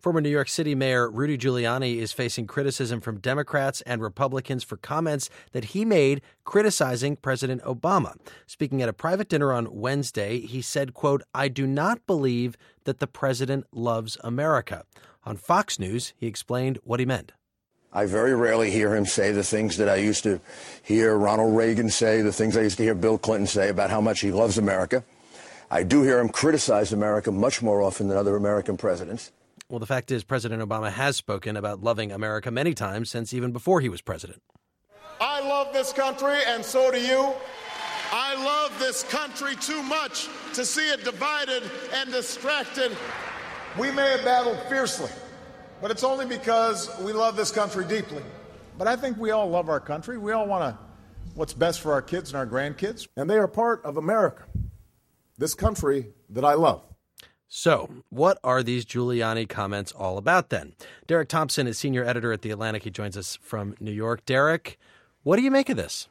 Former New York City Mayor Rudy Giuliani is facing criticism from Democrats and Republicans for comments that he made criticizing President Obama. Speaking at a private dinner on Wednesday, he said, quote, "I do not believe that the president loves America." On Fox News, he explained what he meant. I very rarely hear him say the things that I used to hear Ronald Reagan say, the things I used to hear Bill Clinton say about how much he loves America. I do hear him criticize America much more often than other American presidents. Well, the fact is, President Obama has spoken about loving America many times since even before he was president. I love this country, and so do you. I love this country too much to see it divided and distracted. We may have battled fiercely, but it's only because we love this country deeply. But I think we all love our country. We all want what's best for our kids and our grandkids. And they are part of America, this country that I love. So, what are these Giuliani comments all about then? Derek Thompson is senior editor at The Atlantic. He joins us from New York. Derek, what do you make of this?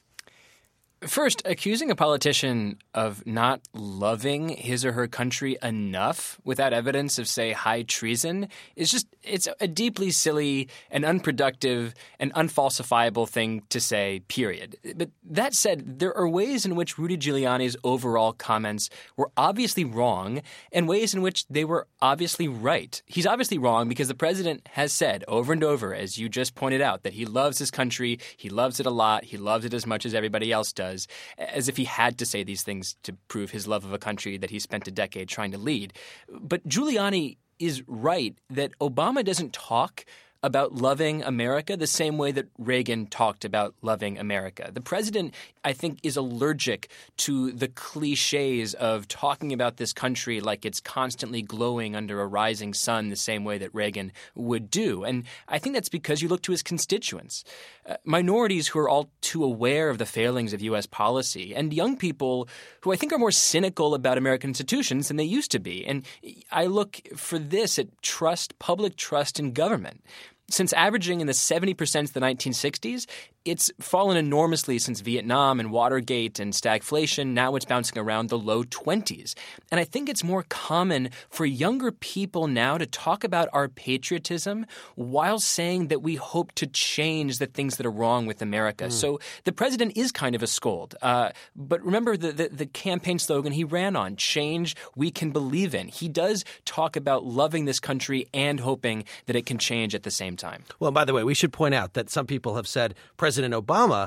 First, accusing a politician of not loving his or her country enough without evidence of, say, high treason is it's a deeply silly and unproductive and unfalsifiable thing to say, period. But that said, there are ways in which Rudy Giuliani's overall comments were obviously wrong and ways in which they were obviously right. He's obviously wrong because the president has said over and over, as you just pointed out, that he loves his country, he loves it a lot, he loves it as much as everybody else does. As if he had to say these things to prove his love of a country that he spent a decade trying to lead. But Giuliani is right that Obama doesn't talk about loving America the same way that Reagan talked about loving America. The president, I think, is allergic to the cliches of talking about this country like it's constantly glowing under a rising sun the same way that Reagan would do. And I think that's because you look to his constituents, minorities who are all too aware of the failings of U.S. policy, and young people who I think are more cynical about American institutions than they used to be. And I look for this at public trust in government. Since averaging in the 70% of the 1960s, it's fallen enormously since Vietnam and Watergate and stagflation. Now it's bouncing around the low 20s. And I think it's more common for younger people now to talk about our patriotism while saying that we hope to change the things that are wrong with America. So the president is kind of a scold. But remember the campaign slogan he ran on, change we can believe in. He does talk about loving this country and hoping that it can change at the same time. Well, by the way, we should point out that some people have said President Obama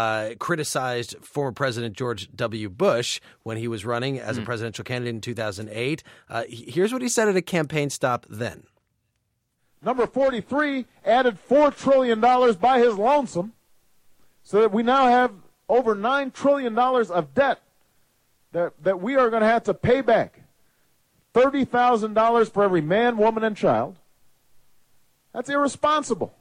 criticized former President George W. Bush when he was running as a presidential candidate in 2008. Here's what he said at a campaign stop then. Number 43 added $4 trillion by his lonesome, so that we now have over $9 trillion of debt that we are going to have to pay back. $30,000 for every man, woman, and child. That's irresponsible.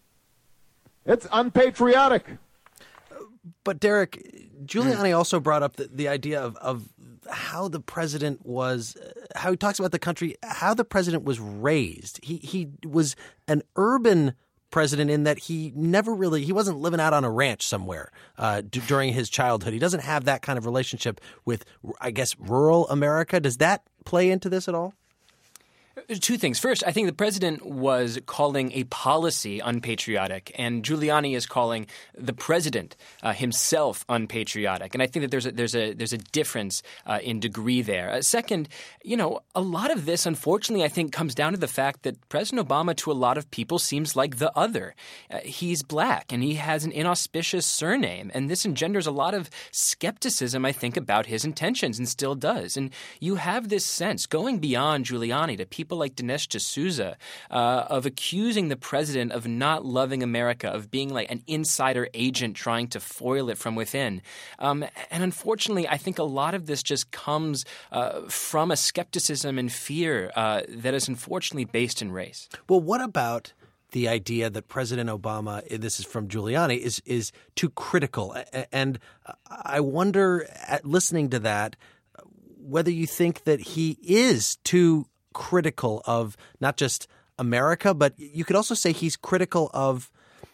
It's unpatriotic. But, Derek, Giuliani also brought up the idea of how the president was – how he talks about the country, how the president was raised. He was an urban president in that he never really – he wasn't living out on a ranch somewhere during his childhood. He doesn't have that kind of relationship with, I guess, rural America. Does that play into this at all? Two things. First, I think the president was calling a policy unpatriotic, and Giuliani is calling the president himself unpatriotic. And I think that there's a difference in degree there. Second, a lot of this, unfortunately, I think comes down to the fact that President Obama, to a lot of people, seems like the other. He's black, and he has an inauspicious surname, and this engenders a lot of skepticism, I think, about his intentions, and still does. And you have this sense, going beyond Giuliani to people like Dinesh D'Souza, of accusing the president of not loving America, of being like an insider agent trying to foil it from within. And unfortunately, I think a lot of this just comes from a skepticism and fear that is unfortunately based in race. Well, what about the idea that President Obama, this is from Giuliani, is too critical? And I wonder, at listening to that, whether you think that he is too critical of not just America, but you could also say he's critical of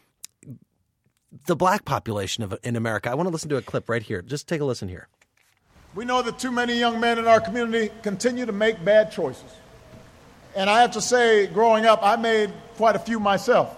the black population in America. I want to listen to a clip right here. Just take a listen here. We know that too many young men in our community continue to make bad choices. And I have to say, growing up, I made quite a few myself.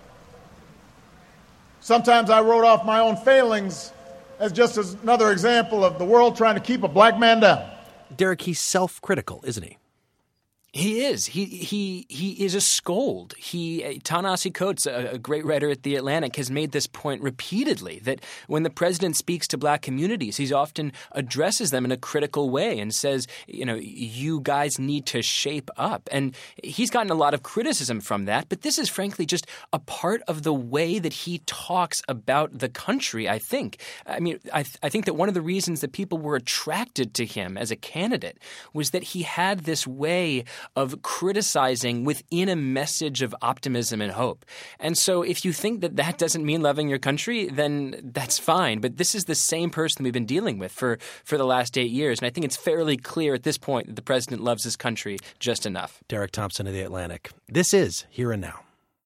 Sometimes I wrote off my own failings as just as another example of the world trying to keep a black man down. Derek, he's self-critical, isn't he? He is. He is a scold. Ta-Nehisi Coates, a great writer at The Atlantic, has made this point repeatedly, that when the president speaks to black communities, he often addresses them in a critical way and says, you guys need to shape up. And he's gotten a lot of criticism from that, but this is frankly just a part of the way that he talks about the country, I think. I mean, I think that one of the reasons that people were attracted to him as a candidate was that he had this way of criticizing within a message of optimism and hope. And so if you think that that doesn't mean loving your country, then that's fine. But this is the same person we've been dealing with for the last 8 years. And I think it's fairly clear at this point that the president loves his country just enough. Derek Thompson of The Atlantic. This is Here and Now.